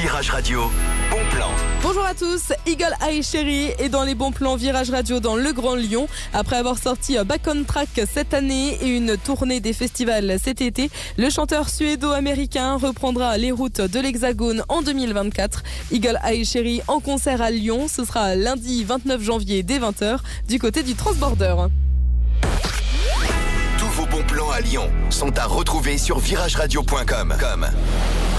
Virage Radio, bon plan. Bonjour à tous, Eagle Eye Cherry est dans les bons plans Virage Radio dans le Grand Lyon. Après avoir sorti Back on Track cette année et une tournée des festivals cet été, le chanteur suédo-américain reprendra les routes de l'Hexagone en 2024. Eagle Eye Cherry en concert à Lyon, ce sera lundi 29 janvier dès 20h du côté du Transborder. Tous vos bons plans à Lyon sont à retrouver sur virageradio.com.